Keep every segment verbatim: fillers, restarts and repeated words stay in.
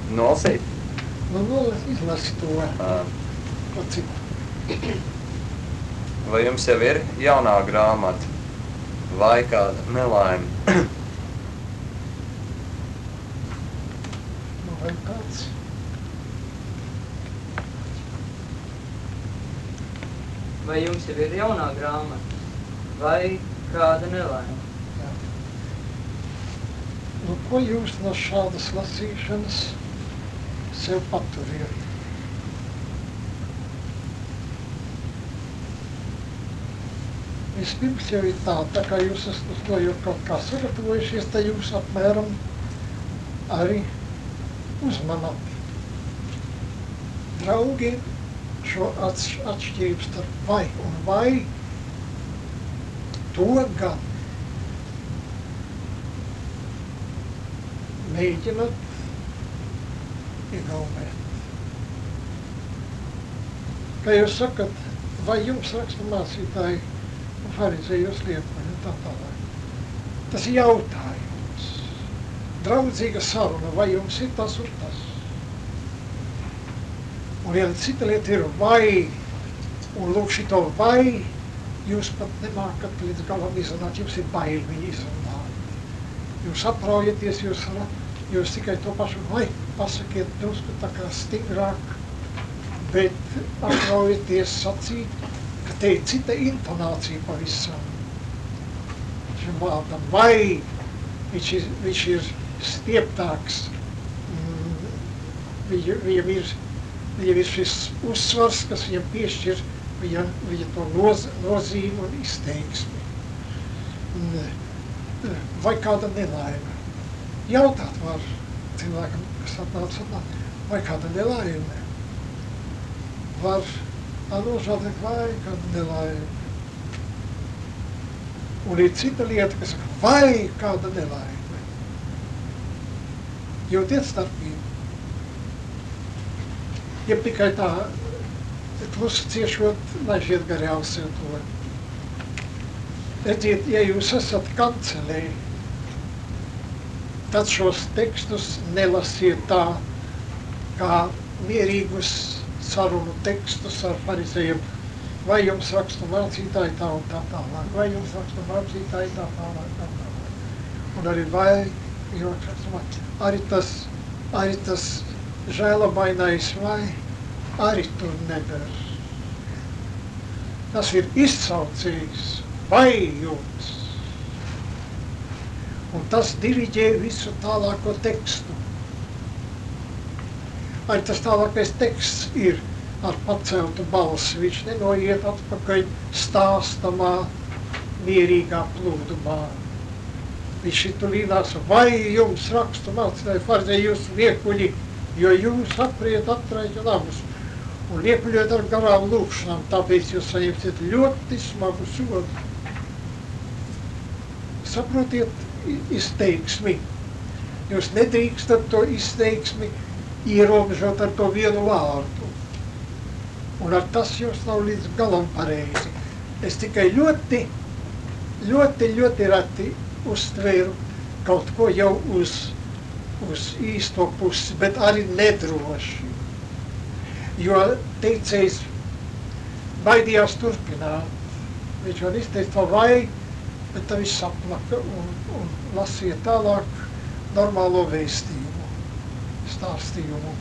Nolasīt? Nu, nu, izlasi to. Uh, Ko citu. vai jums jau ir jaunā grāmata? Vai kāda nelaime? Nu, vai kāds? Vai jums jau ir jaunā grāmata? Vai kāda nelaime? Jā. Nu, ko jūs no šādas lasīšanas sev paturiet? Vispirms jau ir tā, tā kā jūs esat uz to jau kaut kā sagatavojušies, tad jūs apmēram arī uzmanat. Draugi, šo atšķirību starp vai un vai, to gan mēģināt iegaumēt. Kā jūs sakat, vai jums raksta mācītāji un farizējos liekuļi un tā tālāk. Tas ir jautājums. Draudzīga saruna, vai jums ir tas un tas? Un ja cita lieta ir vai, un lūk šito vai, jūs pat nemākat līdz galam izrunāt, jums ir bail viņu izrunāt. Jūs apraujaties, jūs, jūs tikai to pašu vai pasakiet drusku tā kā stingrāk, bet apraujaties sacīt, ka te ir cita intonācija pavisam. Šim vārdam vai, viņš ir, viņš ir stieptāks, mm, viņam, viņam ir Viņam ir šis uzsvars, kas viņam piešķir viņa, viņa to noz, nozīmi un izteiksmi. Vai kāda nelaime? Jautāt var cilvēkam, kas atnāc, atnāc, vai kāda nelaime? Var anožādēt, vai kāda nelaime? Un ir cita lieta, kas saka, vai kāda nelaime? Jūtiet starpību. Ja tikai tā klusi ciešot, lai šiet gari ausī to. Redziet, ja jūs esat kancelē, tad šos tekstus nelasiet tā, kā mierīgus sarunu tekstus ar farizējiem. Vai jums rakstu mācītāji tā un tā tālāk, vai jums rakstu mācītāji tā tālāk, tā tālāk. Un arī vai, jums rakstu mācītāji, arī tas, arī tas žēlabainais vai arī tur nedara. Tas ir izsaucējis vai jums. Un tas diriģē visu tālāko tekstu. Arī tas tālākais teksts ir ar paceltu balsi. Viņš nenoiet atpakaļ stāstamā, mierīgā plūdumā. Viņš ir tulīnās, vai jums rakstu mācītāji farizēji jūs liekuļi, jo jūs apriet atraiķu namus un liekuļot ar garām lūkšanām, tāpēc jūs saņemsiet ļoti smagu sodu. Saprotiet izteiksmi. Jūs nedrīkstat to izteiksmi ierobežot ar to vienu vārdu. Un ar tas jums nav līdz galam pareizi. Es tikai ļoti, ļoti, ļoti reti uztvēru kaut ko jau uz uz īsto pusi, bet arī nedroši. Jo teicējs baidījās turpināt. Viņš var izteikt to vai, bet tad viņš saplaka un, un lasīja tālāk normālo vēstījumu, stāstījumu.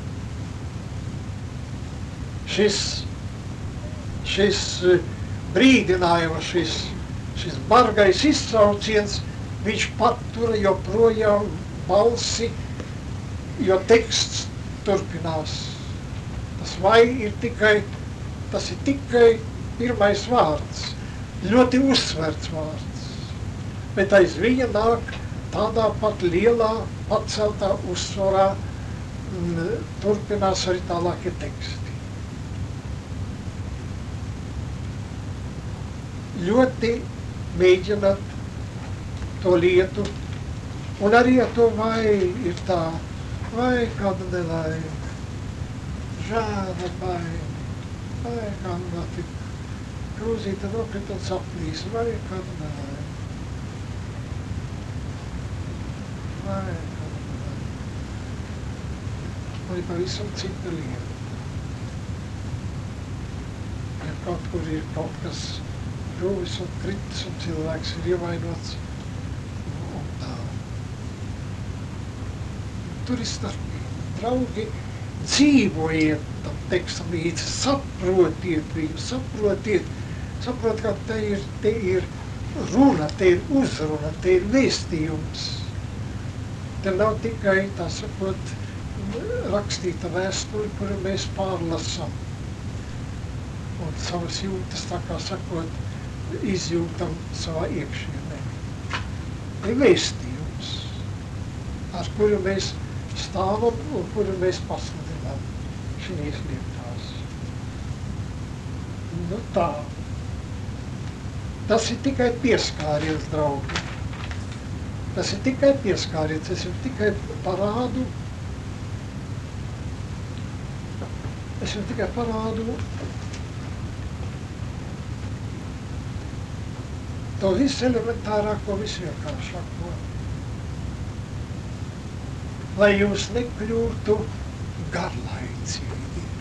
Šis, šis brīdinājums, šis, šis bargais izsauciens, viņš patura joprojām balsi, jo teksts turpinās. Tas vai ir tikai, tas ir tikai pirmais vārds, ļoti uzsverts vārds, bet aiz viņa nāk tādā pat lielā, paceltā uzsvarā, m, turpinās arī tālākie teksti. Ļoti mēģināt to lietu. Un arī ar to vai ir tā, vai kāda nelaime, žēla baime, vai kāda notika, krūzīte nokrit un saplīs, vai kāda nelaime, vai kāda nelaime. ir pavisam cita lieta. Ja kaut kur ir kaut kas žuvis un kritis un cilvēks ir ievainots, un tā. Tur ir starpība. Draugi, dzīvojiet tam tekstam līdzi, saprotiet viņu, saprotiet, saprot, ka te ir, te ir runa, te ir uzruna, te ir vēstījums. Te nav tikai, tā sakot, rakstīta vēstuli, kuru mēs pārlasam. Un savas jūtas, tā kā sakot, izjūtam savā iekšienē. Te ir vēstījums, ar kuru mēs stāvam un kuru mēs pasludinām šīs lietās. Nu tā. Tas ir tikai pieskāriens, draugi. Tas ir tikai pieskāriens, es jau tikai parādu, es jau tikai parādu to visu elementārāko, visu vienkāršāko. Lai jūs nekļūtu garlaicīgi.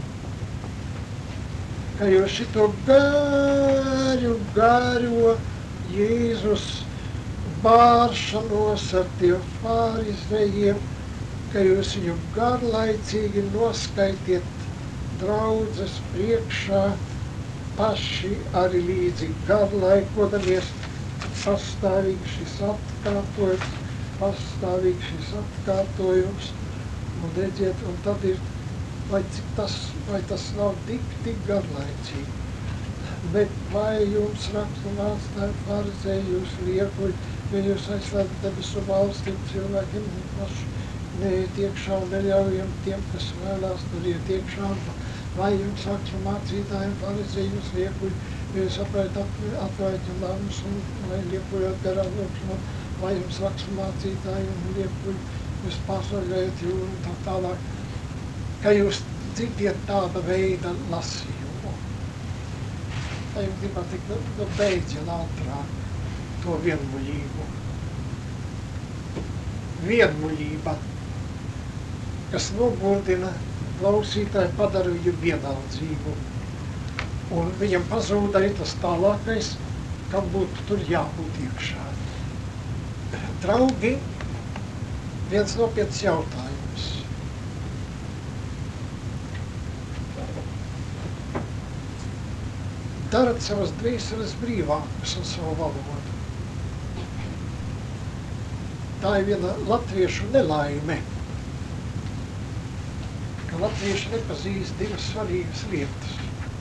Ka jūs šito garu, garo Jēzus bāršanos ar tiem fārizējiem, ka jūs viņu garlaicīgi noskaitiet draudzes priekšā, paši arī līdzi garlaikodamies, pastāvīgi šis atkārtojums, pastāvīgi šis atkārtojums, un redziet, un tad ir, vai, tas, vai tas nav tik, tik garlaicīgi. Bet vai jums rakstu mācināja farizēji, jūs liekuļi, jo jūs aizslēdat debesu valsti cilvēkiem paši neiet iekšā un neļaujam tiem, kas vēlās tur iet iekšā. Vai jums rakstu mācītājiem farizēji, jūs liekuļi, jo jūs atvērt un lamus un vai liekuļot garām lūkšanā, vai jums rakstu mācītāji un liekuļi, jūs pārsvargājat jūru un tā tālāk, ka jūs dzirdiet tāda veida lasījumu. Vai jums gribat tik, nu beidziet ātrāk to vienmuļību. Vienmuļība, kas nogurdina klausītāju, padara viņu vienaldzīgu. Un viņam pazūd arī tas tālākais, kam būtu tur jābūt iekšā. Draugi, viens nopietns jautājums. Darat savas dvēseles brīvākas un savu valodu. Tā ir viena latviešu nelaime, ka latvieši nepazīst divas svarīgas lietas.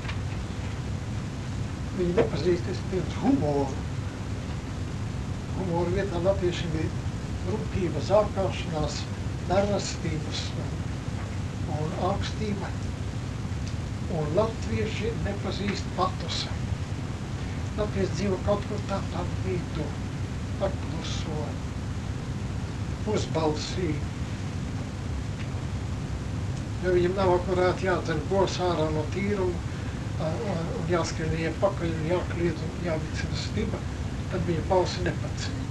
Viņi nepazīst vispirms humoru. Humoru vietā latviešiem ir rupība, zākāšanās, nerastības un ākstība. Un latvieši nepazīst patusa. Latvieši dzīvo kaut kur tā pa vidu, pakluso, pusbalsī. Ja viņam nav akurāt jādzer gos ārā no tīruma, un jāskrien iepakaļ, un jākliedz un jāvicina stiba, tad viņa balsi nepacēl.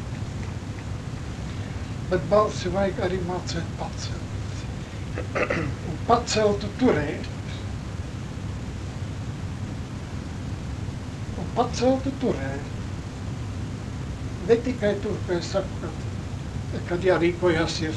Bet balsi vajag arī mācēt pacelt. Un paceltu turēt. Un paceltu turēt. Ne tikai tur, ka es saku, kad, kad jārīkojās ir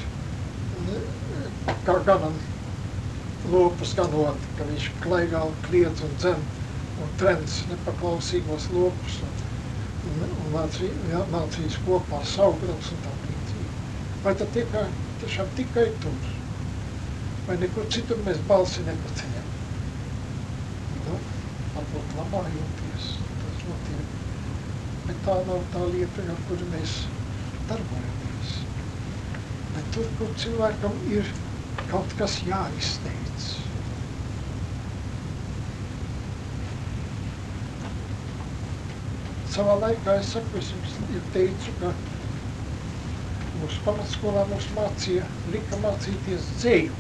kā ganam lopus ganot, ka viņš klaigā un kliedz un dzen un trens nepaklausīgos lopus un, un, un mācī, jā, mācīs kopā saugdams un tā līdzīgi. Vai tad tikai, tiešām tikai tur? Vai nekur citur mēs balsi nepaceļam? Nu, varbūt labājoties, tas notiek. Bet tā nav tā lieta, ar kuru mēs darbojamies. Bet tur, kur cilvēkam ir kaut kas jāizteic. Savā laikā es saku, es jums teicu, ka mūsu pamatskolā mūs mācīja, lika mācīties dzēju.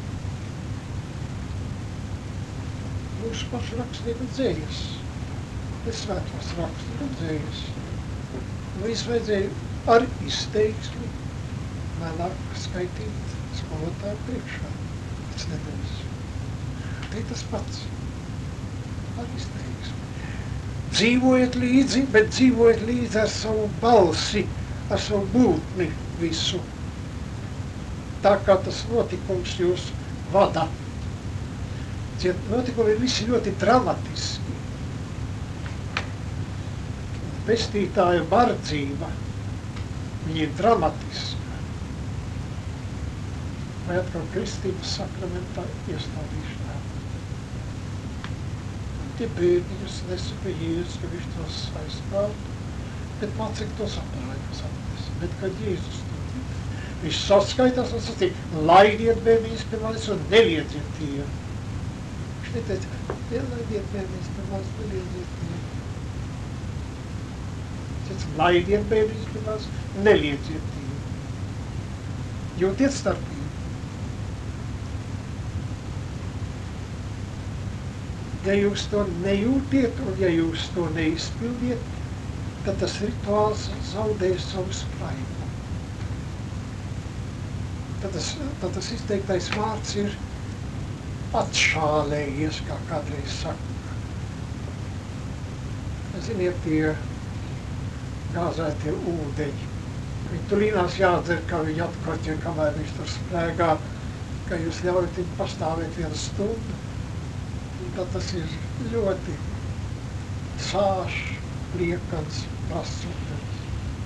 Mūsu pašu rakstība dzējas. Es svētos rakstu dzējas. Nu, es vajadzēju ar izteiksmi vēlāk skaitīt skolotāju priekšā. pats nedos. Tai tas pats. Ar izteiksmi. Dzīvojiet līdzi, bet dzīvojiet līdzi ar savu balsi, ar savu būtni visu. Tā kā tas notikums jūs vada. Tie notikumi ir visi ļoti dramatiski. Pestītāja bardzība, viņa ir dramatiska. Vai atkal kristības sakramentā iestādīšanā. Tie bērniņus nesa pie Jēzus, ka viņš tos aizkārtu, bet mācekļi tos aprāja, kas atnesa. Bet, kad Jēzus to tika, viņš saskaitās un sacīja, laidiet bērniņus pie manis un neliedziet tiem. Viņš neteica, nelaidiet bērniņus pie manis, neliedziet tiem. Laidiet bērniņus pie manis, neliedziet tiem. Jūtiet starpību. Ja jūs to nejūtiet un ja jūs to neizpildiet, tad tas rituāls zaudēs savu spraigu. Tad tas, tad tas izteiktais vārds ir atšālējies, kā kādreiz saka. Ziniet, tie gāzētie ūdeņi. Viņi tulīnās jādzer, kā viņi atkoķi, kamēr viņš tur sprēgā, ka jūs ļaujat viņu pastāvēt vienu stundu. Tad tas ir ļoti sāšs, liekans, prasts ūdens.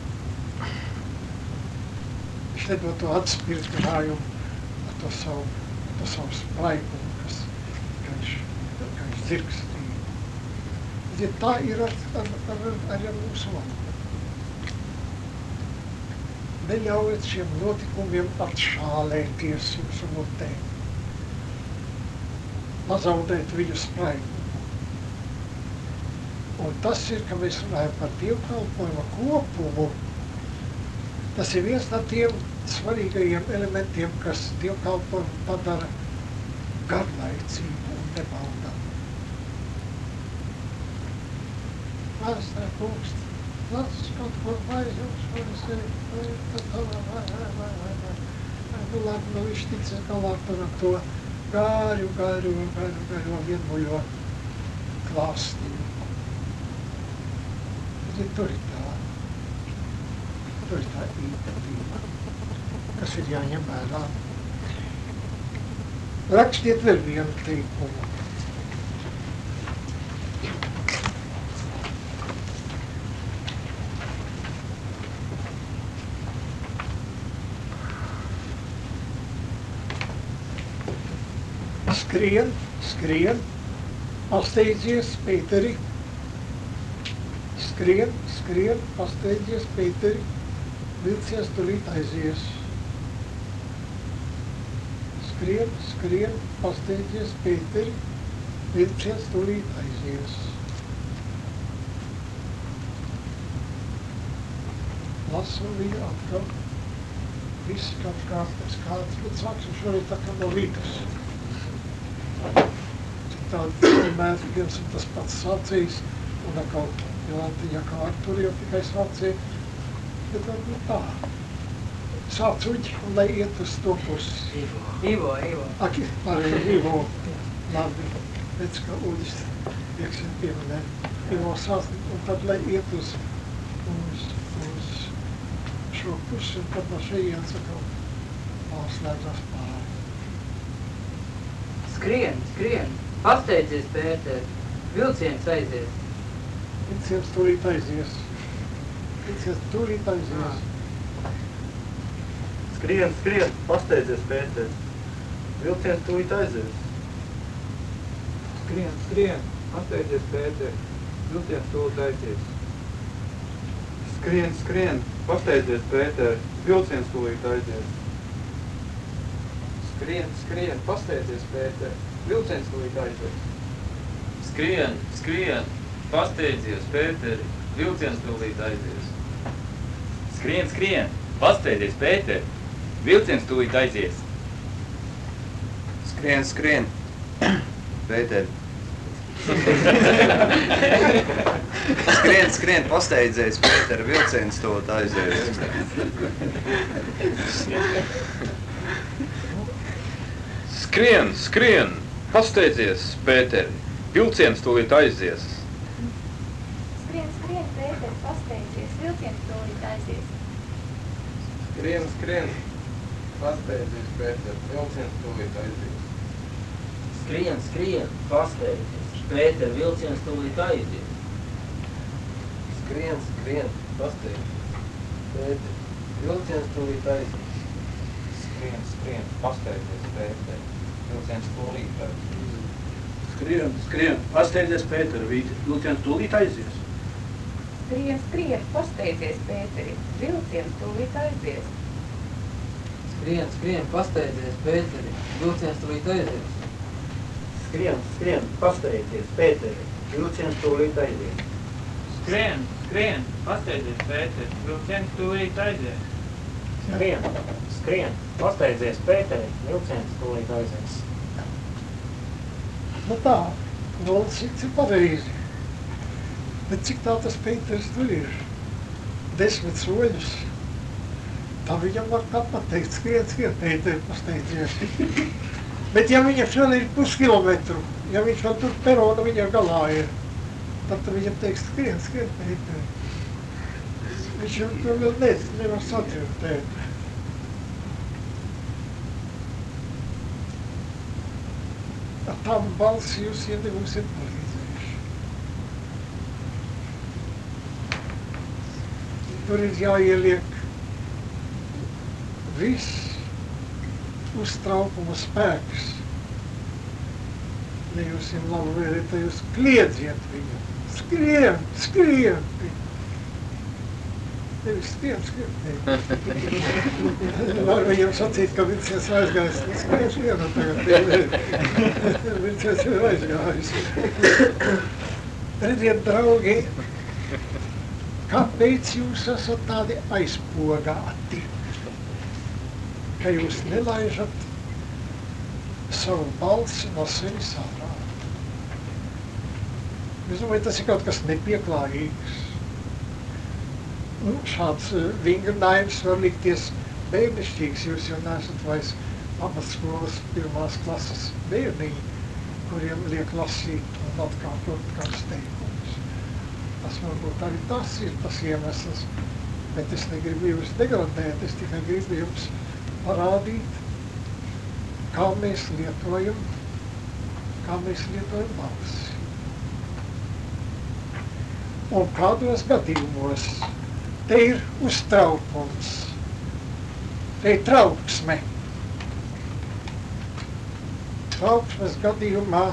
Viņš nedod to atspirtinājumu ar to savu, ar to savu spraigumu, kas, ka viņš, ka viņš dzirkstīja. Ja tā ir ar, ar, ar, ar, ar mūsu valodu. Neļaujiet šiem notikumiem atšālēties jūsu mutē. Pazaudēt viņu spraigu. Un tas ir, ka mēs runājam par dievkalpojumu kopumu. Tas ir viens no tiem svarīgajiem elementiem, kas dievkalpojumu padara garlaicību un nebaudāmu. Vēstē pūkst, lats kaut ko vaizjums, vai sevi, vai, vai, vai, vai, vai, vai, vai. Nu labi, nu viņš ticis galā par to gāru, gāru, gāru, gāru, vienmuļo klāstību. Bet tur ir tā, tur ir tā īpatība, kas ir jāņem vērā. Rakstiet vēl vienu teikumu. Skrien, skrien, pasteidzies, Pēteri. Skrien, skrien, pasteidzies, Pēteri. Vilcies, tūlīt aizies. Skrien, skrien, pasteidzies, Pēteri. Vilcies, tūlīt aizies. Lasu viņu atkal. Viss kaut kāds, kāds, bet sāksim šorīt tā kā no rītas. Tādi vienmēr viens un tas pats sācījis, un atkal Jolanta kā Artur jau tikai sācīja, bet varbūt tā. Sācuģi, un lai iet uz to pusi. Ivo, Ivo. Aki, arī Ivo, labi, redz, ka Uģis, ieksim pieminē, Ivo sāc, un tad lai iet uz, uz, uz šo pusi, un tad no šejienes atkal pārslēdzās pāri. Skrien, skrien. Pasteidzies, Pēter. Vilciens aizies. Vilciens tūlīt aizies. Vilciens tūlīt aizies. Skrien, skrien, pasteidzies, Pēter. Vilciens tūlīt aizies. Skrien, skrien, pasteidzies, Pēter. Vilciens tūlīt aizies. Skrien, skrien, pasteidzies, Pēter. Vilciens tūlīt aizies. Skrien, skrien, pasteidzies, Pēter. Vilciens tūlīt aizies. Skrien, skrien, pasteidzies, Pēteri, vilciens tūlīt aizies. Skrien, skrien, pasteidzies, Pēteri, vilciens tūlīt aizies. Skrien, skrien, Pēteri. Skrien, skrien, pasteidzies, Pēteri, vilciens tūlīt aizies. Skrien, skrien, pasteidzies, Pēteri, vilciens tūlīt aizies. Skrien, skrien, Pēter, pasteidzies, vilciens tūlīt aizies. Skrien, skrien, pasteidzies, Pēter, vilciens tūlīt aizies. Skrien, skrien, pasteidzies, Pēter, vilciens tūlīt aizies. Skrien, skrien, pasteidzies, Pēter, vilciens tūlīt aizies. Skrien, skrien, pasteidzies, Pēter, vilciens tūlīt aizies. Skrien, skrien, pasteidzies, Pēter, vilciens tūlīt aizies. Skrien, skrien, pasteidzies, Pēteri, vilciens tūlīt aizies. Skrien, skrien, pasteidzies, Pēteri, vilciens tūlīt aizies. Skrien, skrien, pasteidzies, Pēteri, vilciens tūlīt aizies. Skrien, skrien, pasteidzies, Pēter, vilciens tūlīt aizies. Skrien, skrien, pasteidzies, Pēteri, vilciens tūlīt aizies. Nu tā, valsīts ir pareizi. Bet cik tā tas Pēters tur ir? Desmit soļus. Tā viņam var kā pateikt, skrien, skrien, Pēteri, pasteidzies. Bet ja viņam vēl ir puskilometru, ja viņš vēl tur perona viņa galā ir, tad viņam teiks, skrien, skrien, Pēteri. Viņš jau tur vēl ne, nevar sadzirdēt. Ar tām balsi jūs iedevūsiet palīdzējuši. Tur ir jāieliek viss uztraukuma spēks. Ja jūs viņam labu vēliet, tad jūs kliedziet viņu. Skrien, skrien! Nevis skrien, skrien. Var viņam sacīt, ka vilciens aizgājis. Skrien, skrien, tagad. Vilciens ir aizgājis. Redziet, draugi, kāpēc jūs esat tādi aizpogāti? Ka jūs nelaižat savu balsi no sevis ārā. Es domāju, tas ir kaut kas nepieklājīgs. Nu, šāds vingrinājums var likties bērnišķīgs, jūs jau neesat vairs pamatskolas pirmās klases bērniņi, kuriem liek lasīt un atkārtot kāds teikums. Tas varbūt arī tas ir tas iemesls, bet es negribu jūs degradēt, es tikai gribu jums parādīt, kā mēs lietojam, kā mēs lietojam balsi. Un kādos gadījumos te ir uztraukums, te ir trauksme. Trauksmes gadījumā,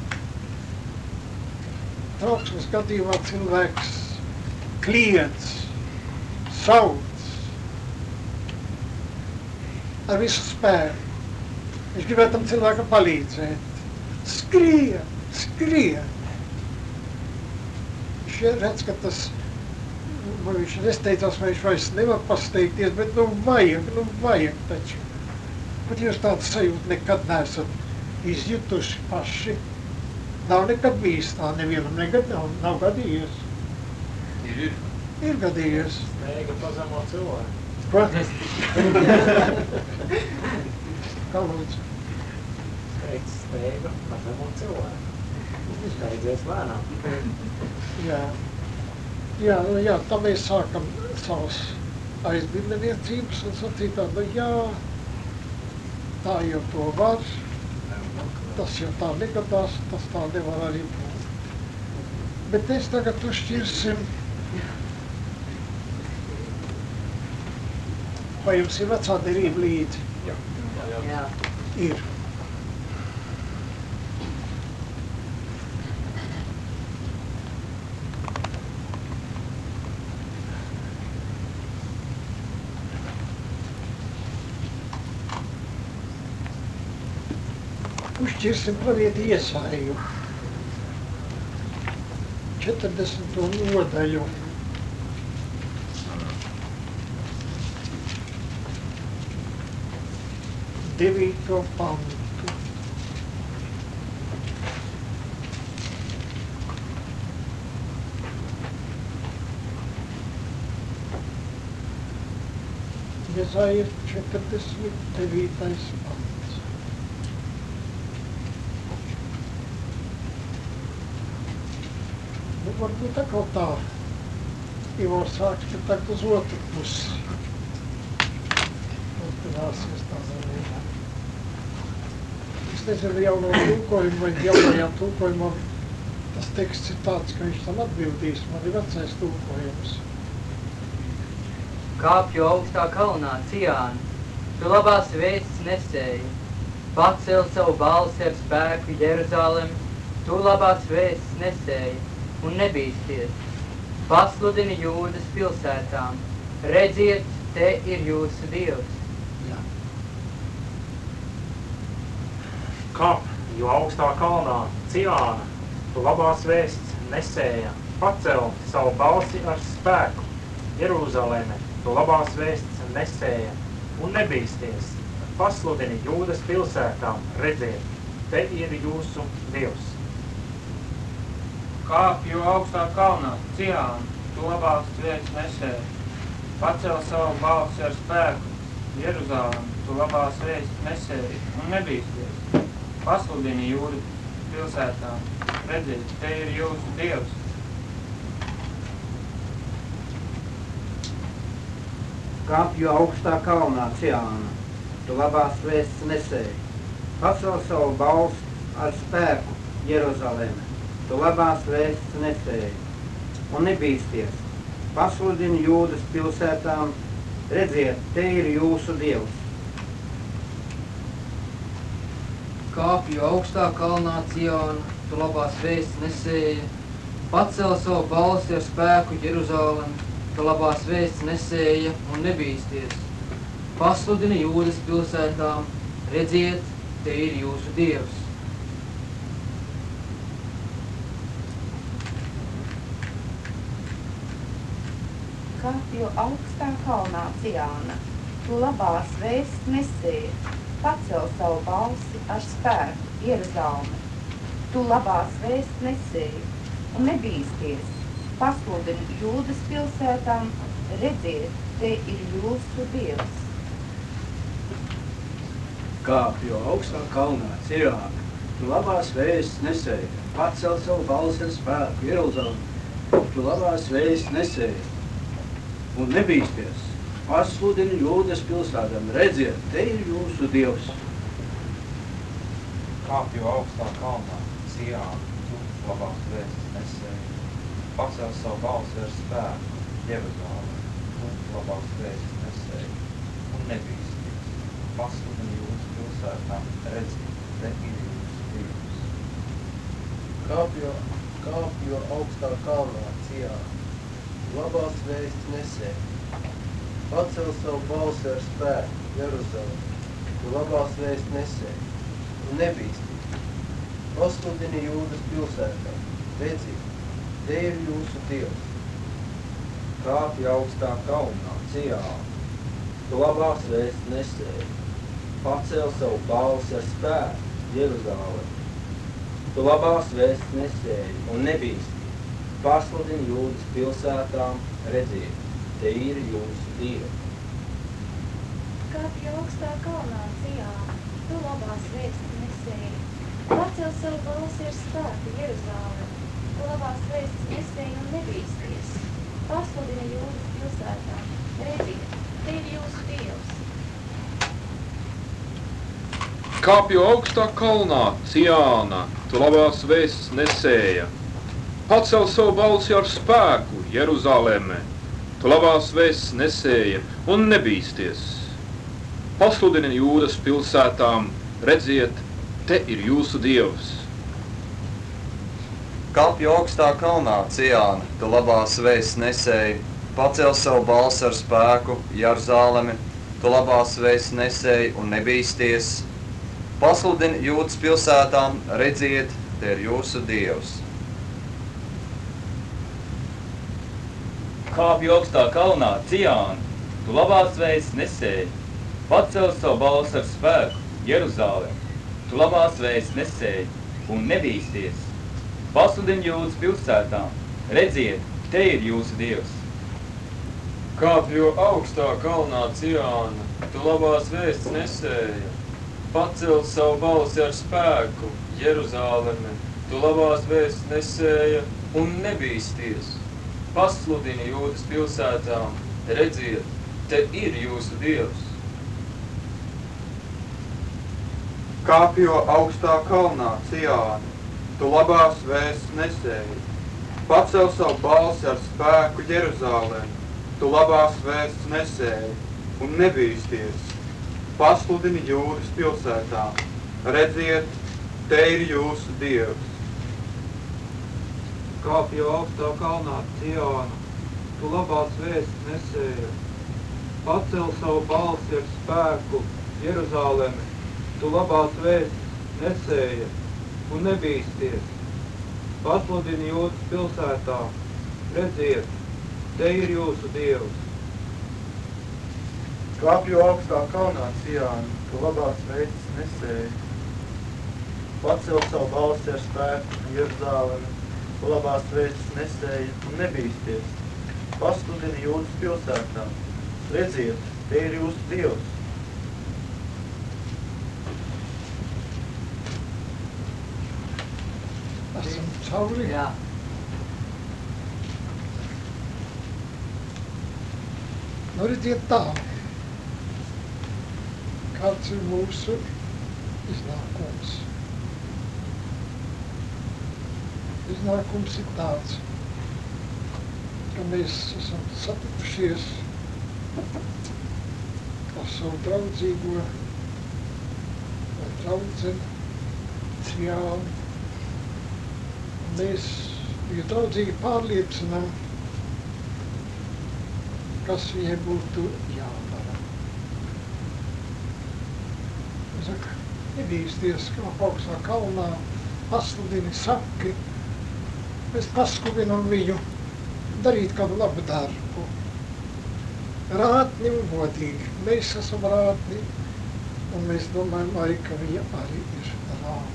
trauksmes gadījumā cilvēks kliedz, sauc ar visu spēku. Viņš gribētu tam cilvēkam palīdzēt. Skrien, skrien. Viņš redz, ka tas, viņš nesteidzās, vai viņš vairs nevar pasteikties, bet nu vajag, nu vajag taču. Bet jūs tādu sajūtu nekad neesat izjutuši paši. Nav nekad bijis tā, nevienam negad nav, nav gadījies. Ir, ir. Ir gadījies. Steiga pazemo cilvēku. Ko? Kā lūdzu? Steigts steiga pazemo cilvēku. Steidzies lēnām. Jā, jā, jā, tā mēs sākam savas aizbildniecības un sacīt tādu, jā, tā jau to var, tas jau tā negadās, tas tā nevar arī būt. Bet mēs tagad uzšķirsim, vai jums ir vecā derība līdzi? Jā. Jā. Ir. Uzšķirsim pravieti Iesāju, četrdesmito nodaļu. devīto pantu. Iesāja četrdesmit devītais pants. Nu, varbūt atkal tā. Ivors sāks, ka tagad uz otru pusi. Turpināsies tā zarība. Es nezinu, jauno tulkojumu vai jaunajām tulkojumam tas teksts ir tāds, ka viņš tam atbildīs. Man ir vecais tulkojums. Kāpju augstā kalnā, Ciāna, tu labās vēstis nesēji. Pacel savu balsi ar spēku, Jeruzalem, tu labās vēstis nesēji un nebīsties. Pasludini Jūdas pilsētām, redziet, te ir jūsu Dievs. Jā. Kāp, jo augstā kalnā, Ciāna, tu labās vēstis nesēja. Pacel savu balsi ar spēku, Jeruzaleme, tu labās vēstis nesēja un nebīsties. Pasludini Jūdas pilsētām, redziet, te ir jūsu Dievs. Kāpju augstā kalnā, Ciāna, tu labās vēstis nesēji. Pacel savu balsi ar spēku, Jeruzalem, tu labās vēstis nesēji un nebīsties. Pasludini Jūdas pilsētām, redziet, te ir jūsu Dievs. Kāpju augstā kalnā, Ciāna, tu labās vēstis nesēji. Pacel savu balsi ar spēku, Jeruzaleme, tu labās vēstis nesēji un nebīsties. Pasludini Jūdas pilsētām, redziet, te ir jūsu Dievs. Kāpju augstā kalnā, Ciāna, tu labās vēstis nesēji. Pacel savu balsi ar spēku, Jeruzalem, tu labās vēstis nesēja un nebīsties. Pasludini Jūdas pilsētām, redziet, te ir jūsu Dievs. Kāpju augstā kalnā, Ciāna, tu labās vēstis nesēji. Pacel savu balsi ar spēku, Jeruzaleme, tu labās vēstis nesēji un nebīsties. Pasludini Jūdas pilsētām, redziet, te ir jūsu Dievs. Kāpju augstā kalnā, Ciāna, tu labās vēstis nesēji. Pacel savu balsi ar spēku, Jeruzaleme, tu labās vēstis nesēji un nebīsties. Pasludini Jūdas pilsētām, redziet, te ir jūsu Dievs. Kāpju augstā kalnā, Ciāna, tu labās vēstis nesēji. Pacel savu balsi ar spēku, Jeruzalem, tu labās vēstis nesēji un nebīsties. Pasludini Jūdas pilsētām, redziet, te ir jūsu Dievs. Kāpju, kāpju augstā kalnā, Ciāna, labās vēstis nesēji. Pacel savu balsi ar spēku, Jeruzalem, tu labās vēstis nesēji un nebīsties. Pasludini Jūdas pilsētām, redziet, te ir jūsu Dievs. Kāpju augstā kalnā, Ciāna, tu labās vēstis nesēji. Pacel savu balsi ar spēku, Jeruzalem, tu labās vēstis nesēji un nebīsties. Pasludini Jūdas pilsētām, redziet, te ir jūsu Dievs. Kāpju augstā kalnā, Ciāna, tu labās vēstis nesēji. Pacel savu balsi ar spēku, Jeruzalem, tu labās vēstis nesēji un nebīsties. Pasludini Jūdas pilsētām, redziet, te ir jūsu Dievs. Kāpju augstā kalnā, Ciāna, tu labās vēstis nesēja. Pacel savu balsi ar spēku, Jeruzaleme, tu labās vēstis nesēja un nebīsties. Pasludini Jūdas pilsētām, redziet, te ir jūsu Dievs. Kāpju augstā kalnā, Ciāna, tu labās vēstis nesēji. Pacel savu balsi ar spēku, Jeruzaleme, tu labās vēstis nesēji un nebīsties. Pasludini Jūdas pilsētām, redziet, te ir jūsu Dievs. Kāpju augstā kalnā, Ciāna, tu labās vēstis nesēji. Pacel savu balsi ar spēku, Jeruzalem, tu labās vēstis nesēji un nebīsties. Pasludini Jūdas pilsētām, redziet, te ir jūsu Dievs. Kāpju augstā kalnā, Ciāna, tu labās vēstis nesēja. Pacel savu balsi ar spēku, Jeruzaleme, tu labās vēstis nesēja un nebīsties. Pasludini Jūdas pilsētām, redziet, te ir jūsu Dievs. Kāpjo augstā kalnā, Ciāna, tu labās vēsts nesēji. Pacel savu balsi ar spēku Jeruzālēm, tu labās vēsts nesēji un nebīsties. Pasludini Jūdas pilsētām, redziet, te ir jūsu Dievs. Kāpjo augstā kalnā, Ciāna, tu labās vēsts nesēji. Pacel savu balsi ar spēku Jeruzālēm, tu labās vēsts nesēja un nebīsties. Pasludini Jūdas pilsētā, redziet, te ir jūsu Dievs. Kāpjo augstā kalnā, Ciāna, tu labās vēsts nesēji. Pacel savu balsi ar spēku Jeruzālemi, tu labās vēsts nesēji un nebīsties. Pasludini Jūdas pilsētā, redziet, te ir jūsu Dievs. Esam cauri? Jā. Nu, redziet tā, kāds ir mūsu iznākums. Iznākums ir tāds, ka mēs esam satikušies ar savu draudzīgo vai draudzeni Ciānu. Mēs viņu draudzīgi pārliecinām, kas viņai būtu jādara. Es saku, nebīsties, kā augstā kalnā, pasludini, saki, mēs paskubinam viņu darīt kādu labu darbu. Rātni un godīgi. Mēs esam rātni, un mēs domājam arī, ka viņa arī ir rātni.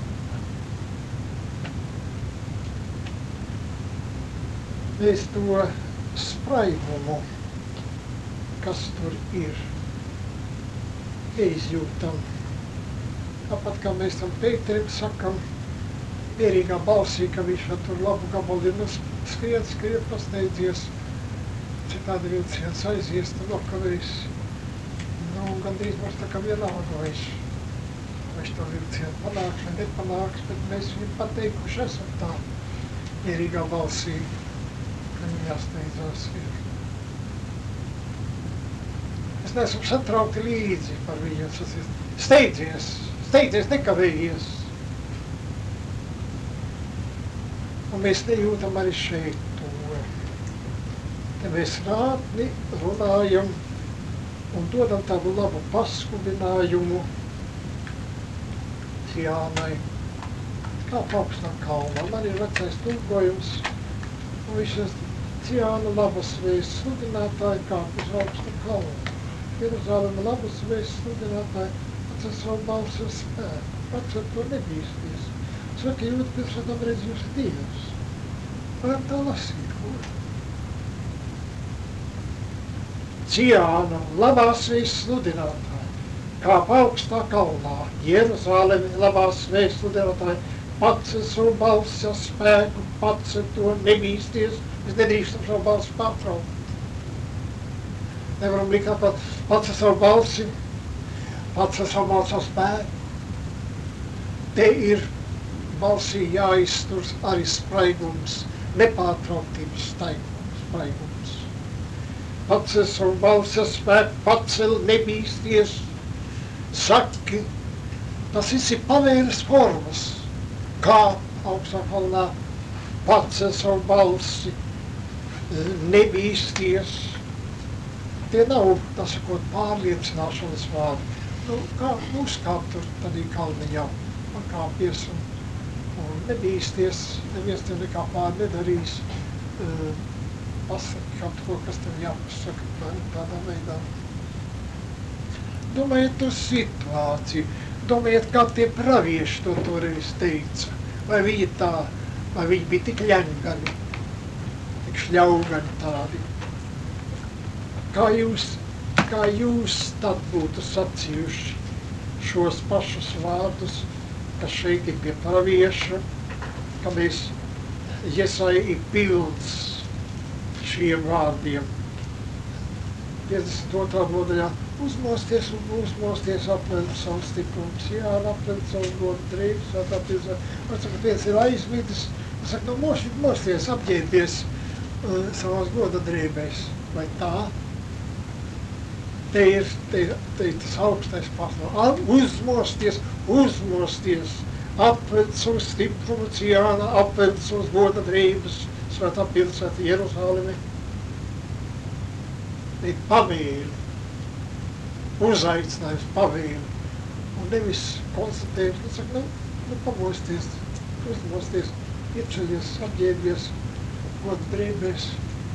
Mēs to spraigumu, kas tur ir, neizjūtam. Tāpat kā mēs tam Pēterim sakam, mierīgā balsī, ka viņš tur labu gabalu ir, nu skriet, skriet, pasteidzies, citādi vilciens aizies, tad nokavējis. Nu, gandrīz mums tā kā vienalga, vai viņš, viņš to vilcienu panāks vai nepanāks, bet mēs viņam pateikuši esam tā mierīgā balsī. Viņam jāsteidzās ir. Es neesmu satraukti līdzi par viņu. Steidzies, steidzies, nekavējies. Un mēs nejūtam arī šeit to. Te mēs rātni runājam un dodam tādu labu paskubinājumu Ciānai. Kā augstā kalnā. Man ir vecais tulkojums. Un viņš ir Ciāna labas vēsts sludinātāji kāp uz augstu kalnu. Jeruzālema labas vēsts sludinātāji pats ar savu balsi ar spēku. Pats ar to nebīsties. Saka, Jūdas pilsētām redz jūsu Dievs. Varam tā lasīt, ko? Ciāna labās vēsts sludinātāji kāp augstā kalnā. Jeruzālema labās vēsts sludinātāji pats ar savu balsi ar spēku, pats ar to nebīsties. Mēs nedrīkstam savu balsi pārtraukt. Nevaram likt tāpat pats ar savu balsi, pats ar savu balsi ar spēku. Te ir balsī jāiztur arī spraigums, nepārtrauktības spraigums. Pats ar savu balsi ar spēku, pats ar nebīsties. Saki, tas viss ir pavēles formas. Kā augstā kalnā pats ar savu balsi, nebīsties. Tie nav, tā sakot, pārliecināšanas vārdi. Nu, kā uzkāpt tur tādī kalniņā, pakāpies un, un nebīsties, neviens tev nekā pār nedarīs. Uh, pasaki kaut ko, kas tev jāpasaka tādā veidā. Domājiet uz situāciju, domājiet, kā tie pravieši to toreiz teica. Vai viņi tā, vai viņi bija tik ļengani, tik šļaugani tādi. Kā jūs, kā jūs tad būtu sacījuši šos pašus vārdus, kas šeit ir pie pravieša, ka mēs Jesai ir pilns šiem vārdiem. piecdesmit otrā nodaļā uzmosties un uzmosties apmēram savu stiprums. Jā, apmēram savu godu drību, svētā pilsē. Man saka, viens ir aizmidis, man saka, no moši, mosties, apģērbies uh, savās goda drībēs. Vai tā? Te ir, te, te ir tas augstais pārstāv. Uzmosties, uzmosties, apved savu stiprumu ciāna, apved savus goda drības, svētā pilsēta Jeruzālemi. Te ir pavēli, uzaicinājums pavēli, un nevis konstatējums, nu saka, nu, nu pamosties, uzmosties, ieceļies, apģērbies, goda drībēs.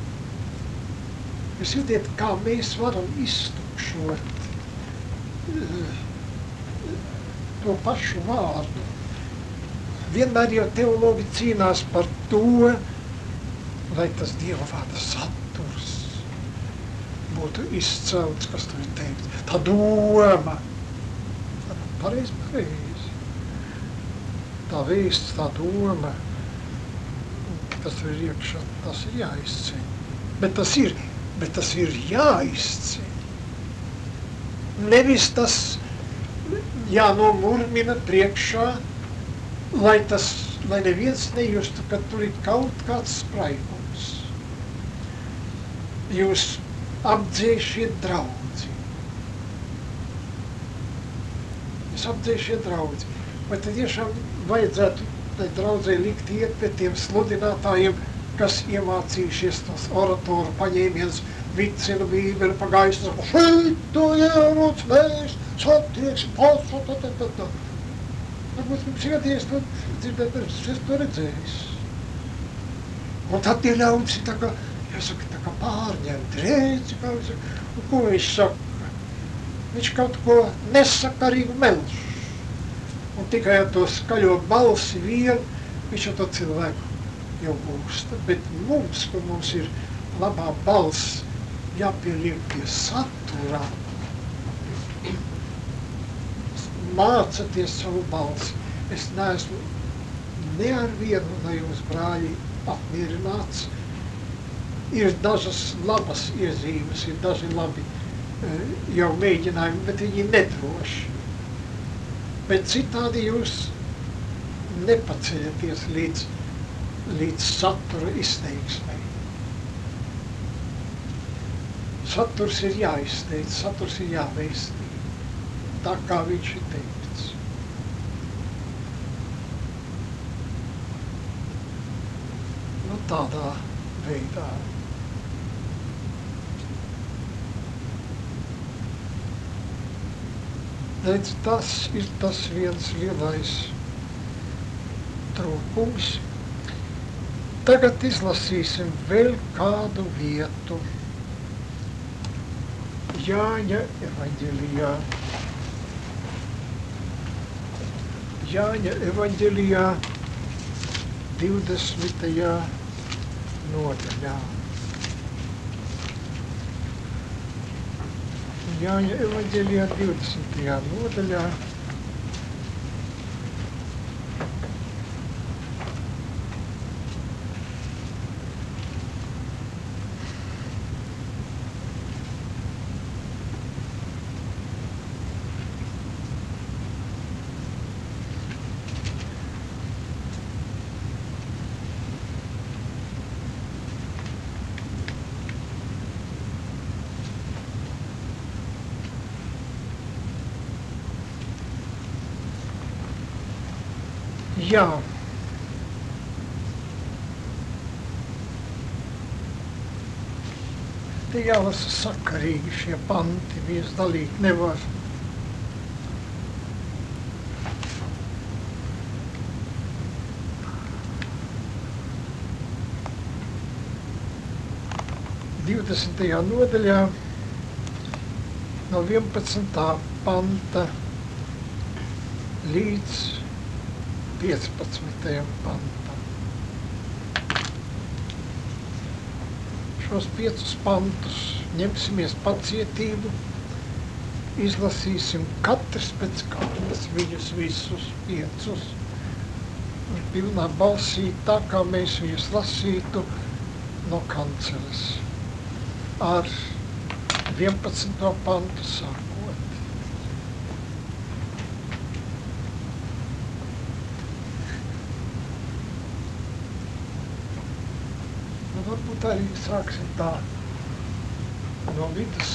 Jūs jūtiet, kā mēs varam iztukšot to pašu vārdu. Vienmēr jau teologi cīnās par to, lai tas Dieva vārda saturs būtu izcelts, kas tur ir teikts. Tā doma. Pareizi, pareizi. Tā vēsts, tā doma, kas tur ir iekšā, tas ir jāizceļ. Bet tas ir, bet tas ir jāizceļ. Nevis tas jānomurmina priekšā, lai tas, lai neviens nejustu, ka tur ir kaut kāds spraigums. Jūs apdzēšiet draudzi. Jūs apdzēšiet draudzi. Vai tad tiešām vajadzētu tai draudzei likt iet pie tiem sludinātājiem, kas iemācījušies tos oratoru paņēmienus, vicina bībeli pa gaisu, saka, šeit jērots mēs, satieksim, pasu, tā, tā, tā, tā. Varbūt mums iedies to dzirdēt, es to redzējis. Un tad tie ļaudis ir tā kā, jāsaka, tā kā pārņemti, redzi, kā viņš saka. Un ko viņš saka? Viņš kaut ko nesakarīgu melš. Un tikai ar to skaļo balsi vien, viņš jau to cilvēku jau gūsta. Bet mums, kur mums ir labā balss, jāpieliek pie satura. Mācaties savu balsi. Es neesmu ne ar vienu no jums, brāļi, apmierināts. Ir dažas labas iezīmes, ir daži labi jau mēģinājumi, bet viņi nedroši. Bet citādi jūs nepaceļaties līdz, līdz satura izteiksmei. Saturs ir jāizteic, saturs ir jāveistī. Tā kā viņš ir teikts. Nu, tādā veidā. Redz, tas ir tas viens lielais trūkums. Tagad izlasīsim vēl kādu vietu Jāņa evaņģelijā. Jāņa evaņģelijā divdesmitajā nodaļā. Jāņa evaņģelijā divdesmitajā nodaļā. Jā. Te jālasa sakarīgi šie panti, viens dalīt nevar. divdesmitajā nodaļā no vienpadsmitā panta līdz piecpadsmitajam pantam. Šos piecus pantus ņemsimies pacietību, izlasīsim katrs pēc kārtas viņus visus piecus pilnā balsī, tā kā mēs viņus lasītu no kanceles ar vienpadsmito pantu sākot. Nu, varbūt arī sāksim tā no vidus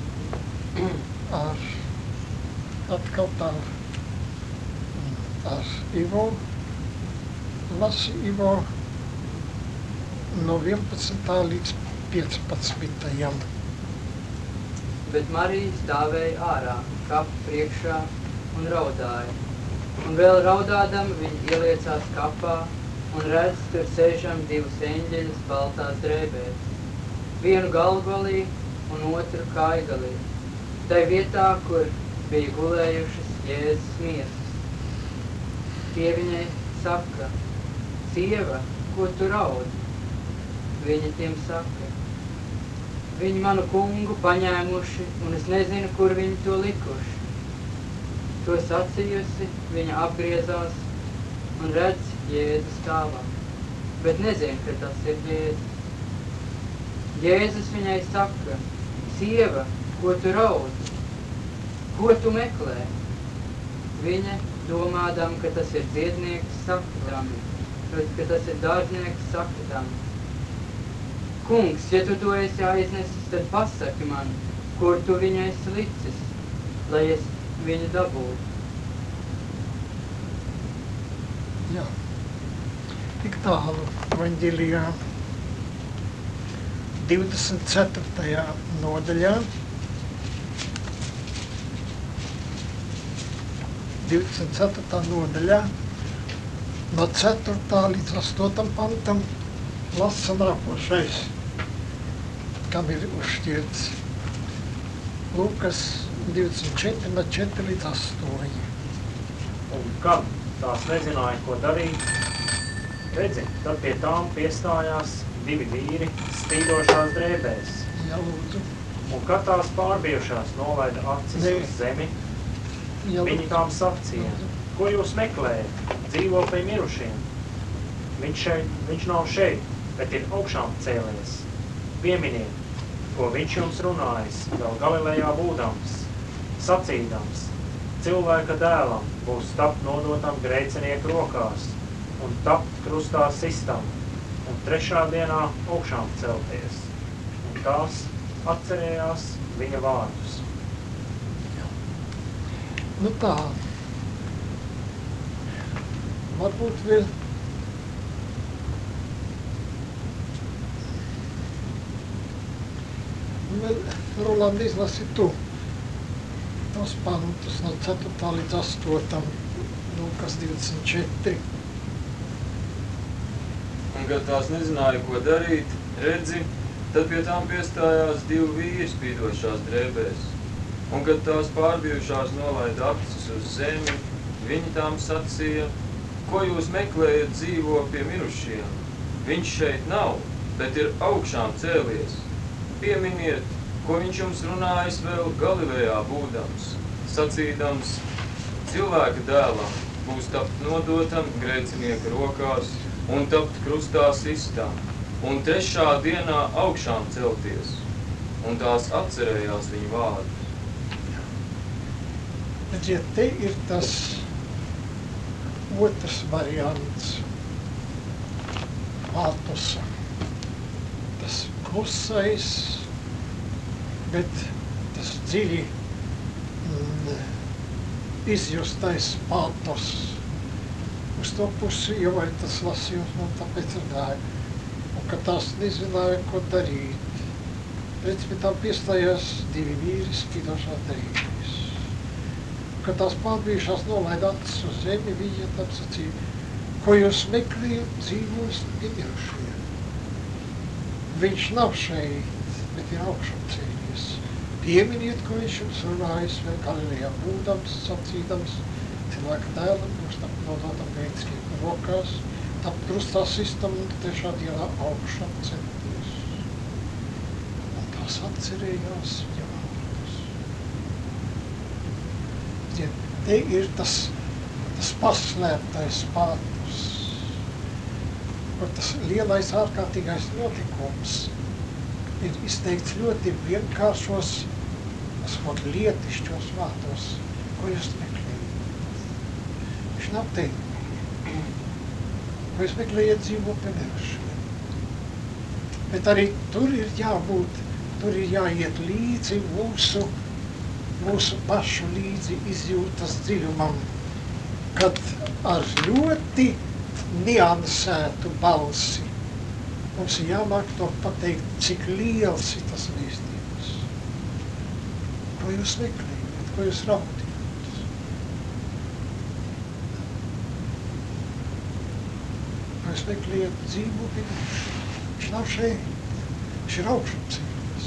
ar atkal tā ar Ivo, lasi Ivo no vienpadsmitā līdz piecpadsmitajam. Bet Marija stāvēja ārā, kapa priekšā un raudāja. Un vēl raudādam viņa ieliecās kapā un redz, tur sēžam divus eņģeļus baltās drēbēs. Vienu galvgalī un otru kājgalī. Tai vietā, kur bija gulējušas Jēzus miesas. Tie viņai saka, sieva, ko tu raudi? Viņa tiem saka, viņi manu kungu paņēmuši, un es nezinu, kur viņi to likuši. To sacījusi, viņa apgriezās un redz Jēzus stāvā, bet nezinu, ka tas ir Jēzus. Jēzus viņai saka, sieva, ko tu raudi? Ko tu meklē? Viņa, domādam, ka tas ir dziednieks, saka tam, ka tas ir dārznieks, saka tam. Kungs, ja tu to esi aiznesis, tad pasaki man, kur tu viņu esi licis, lai es viņu dabūtu. Jā, tik tālu Evaņģēlijā divdesmit ceturtajā nodaļā. divdesmit ceturtā nodaļā, no ceturtā līdz astotam pantam lasa nākošais, kam ir uzšķirts Lūkas divdesmit četri, no četri līdz astoņi. Un kad tās nezināja, ko darīt, redzi, tad pie tām piestājās divi vīri spīdošās drēbēs. Jā, lūdzu. Un kad tās pārbijušās nolaida acis Ne. uz zemi, Jā, viņi tām sacīja, ko jūs meklējat, dzīvo pie mirušiem. Viņš, šeit, viņš nav šeit, bet ir augšām cēlies. Pieminiet, ko viņš jums runājis, vēl Galilejā būdams, sacīdams, cilvēka dēlam būs tapt nodotam grēcinieku rokās un tapt krustā sistam un trešā dienā augšām celties. Un tās atcerējās viņa vārdus. Nu tā, varbūt vēl vēl Rolanda izlasi tu tos pantus no ceturtā līdz astotam, Lūkas divdesmit četri. Un, kad tās nezināja, ko darīt, redzi, tad pie tām piestājās divi vīri spīdošās drēbēs. Un, kad tās pārbijušās nolaida acis uz zemi, viņi tām sacīja, ko jūs meklējat dzīvo pie mirušiem? Viņš šeit nav, bet ir augšām cēlies. Pieminiet, ko viņš jums runājis vēl Galilejā būdams, sacīdams, cilvēka dēlam būs tapt nodotam grēcinieka rokās un tapt krustā sistām, un trešā dienā augšām celties, un tās atcerējās viņa vārdus. Redziet, te ir tas otrs variants pātosa. Tas klusais, bet tas dziļi mm, izjustais pātos. Uz to pusi jau arī tas lasījums man tāpēc ir gāja. Un ka tās nezināja, ko darīt. Redz, pie tām piestājās divi vīri spīdošās drēbēs. Kad tās pārbijušās nolaida acis uz zemi, viņa tam sacīja, ko jūs meklējat dzīvos pie mirušiem. Viņš nav šeit, bet ir augšām cēlies. Pieminiet, ko viņš jums runājis, vēl Galilejā būdams, sacīdams, cilvēka dēlam būs tapt nodotam grēcinieku rokās, tapt krustā sistam un trešā dienā augšām celties. Un tās atcerējās viņa vārdus. Te ir tas, tas paslēptais pātos. kur tas lielais ārkārtīgais notikums ir izteikts ļoti vienkāršos, esot lietišķos vārdos, ko jūs meklējat. Viņš nav teikt, ko jūs meklējat dzīvo pie mirušiem. Bet arī tur ir jābūt, tur ir jāiet līdzi mūsu, mūsu pašu līdzi izjūtas dziļumam, kad ar ļoti niansētu balsi mums ir jāmāk to pateikt, cik liels ir tas vēstījums. Ko jūs meklējat, ko jūs raudījat? Ko jūs meklējat dzīvo bijuši? Viņš nav šeit, viņš ir augšām dzīvības.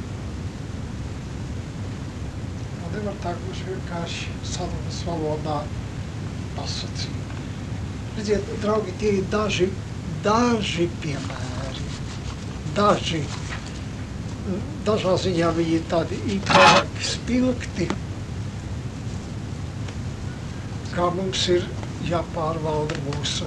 Un nevar tā, kurš vienkārši sarunas valodā pasacīt. Redziet, draugi, tie ir daži, daži piemēri, daži, dažā ziņā viņi ir tādi īpaši spilgti, kā mums ir jāpārvalda mūsu,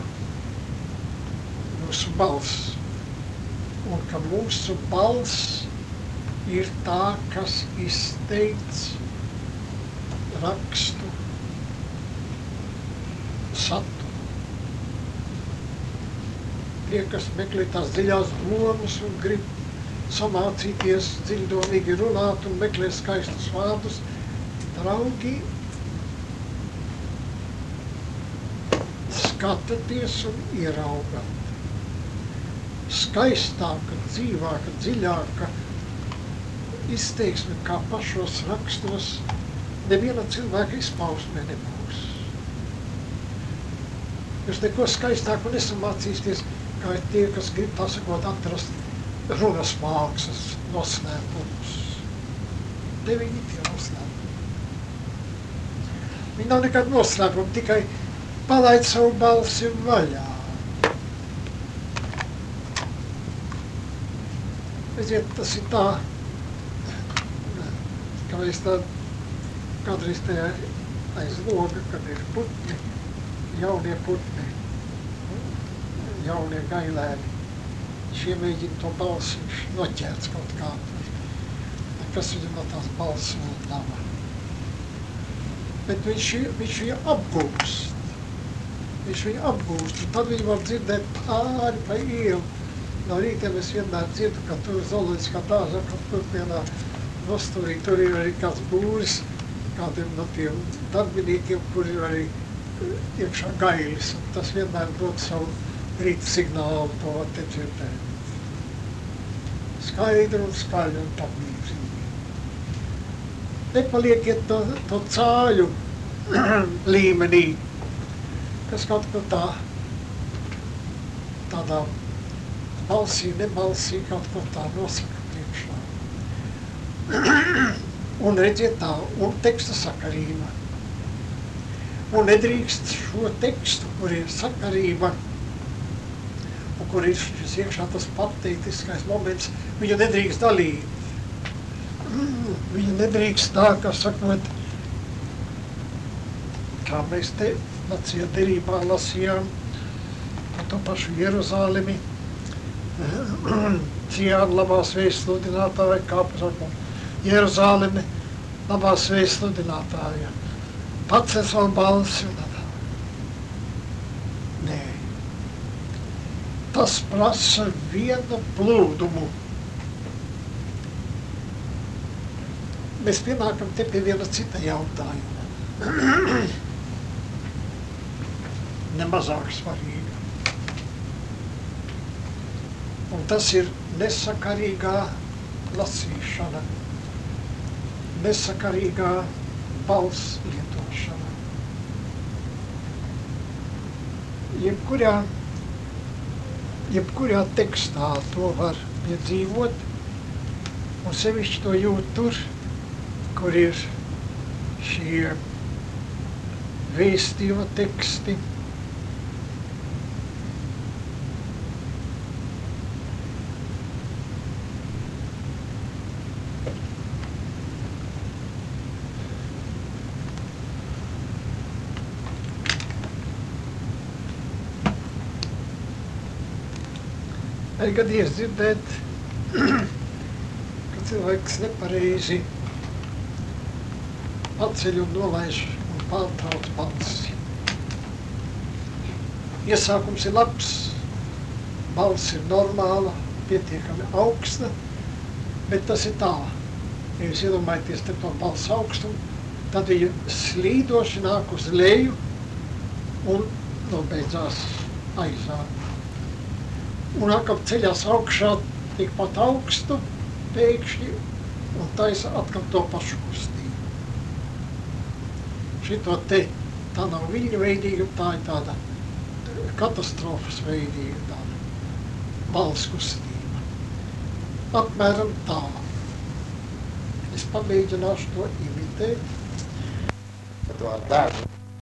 mūsu balss. Un ka mūsu balss ir tā, kas izteikts rakstu saturu. Tie, kas meklē tās dziļās domas un grib samācīties, dziļdomīgi runāt un meklē skaistus vārdus, draugi, skatieties un ieraugat. Skaistāka, dzīvāka, dziļāka izteiksme kā pašos rakstos neviena cilvēka izpausmē nebūs. Jūs neko skaistāku nesamācīsties, kā ir tie, kas grib tā sakot atrast runas mākslas noslēpumus. Te viņi tie noslēpumi. Viņi nav nekad noslēpumi, tikai palaid savu balsi vaļā. Redziet, tas ir tā, ka mēs tā kādreiz te aiz loga, kad ir putni, jaunie putni, jaunie gailēni. Šie mēģina to balsi noķērts kaut kādu. Kas viņam no tās balsi vēl dama. Bet viņš, viņš viņu apgūst. Viņš viņu apgūst, un tad viņi var dzirdēt pāri pa ielu. No rītiem es vienmēr dzirdu, ka tur zooloģiskā dārzā, kaut kur vienā nostūrī, tur ir arī kāds būris, kādiem no tiem darbiniekiem, kur ir arī iekšā gailis. Un tas vienmēr dod savu rīta signālu to te dzirdēt. Skaidru un skaļu un tam līdzīgi. Nepaliekiet to, to cāļu līmenī, kas kaut ko tā, tādā balsī, nebalsī, kaut ko tā nosaka priekšā. Un redziet tā, un teksta sakarība. Un nedrīkst šo tekstu, kur ir sakarība, un kur ir šis iekšā tas pateitiskais moments, viņu nedrīkst dalīt. Viņu nedrīkst tā, kā sakot, kā mēs te vecajā derībā lasījām, par to pašu Jeruzālemi, Ciāna labās vēsts sludinātāja, kā pasaka, Jeruzālemi labās vēsts sludinātāja, pacel savu balsi un tā. Nē. Tas prasa vienu plūdumu. Mēs pienākam te pie viena cita jautājuma. Nemazāk svarīga. Un tas ir nesakarīgā lasīšana, nesakarīgā balss lietošana. Jebkurā, jebkurā tekstā to var piedzīvot, un sevišķi to jūt tur, kur ir šie vēstījuma teksti. Ir gadījies dzirdēt, ka cilvēks nepareizi atceļ un nolaiž un pārtrauc balsi. Iesākums ir labs, balss ir normāla, pietiekami augsta, bet tas ir tā. Ja jūs iedomājaties te to balss augstumu, tad viņa slīdoši nāk uz leju un nobeidzās aizā. Un atkal ceļās augšā tikpat augstu pēkšņi un taisa atkal to pašu kustību. Šito te, tā nav viļņu veidīga, tā ir tāda katastrofas veidīga, tāda balss kustība. Apmēram tā. Es pamēģināšu to imitēt. To ar dažu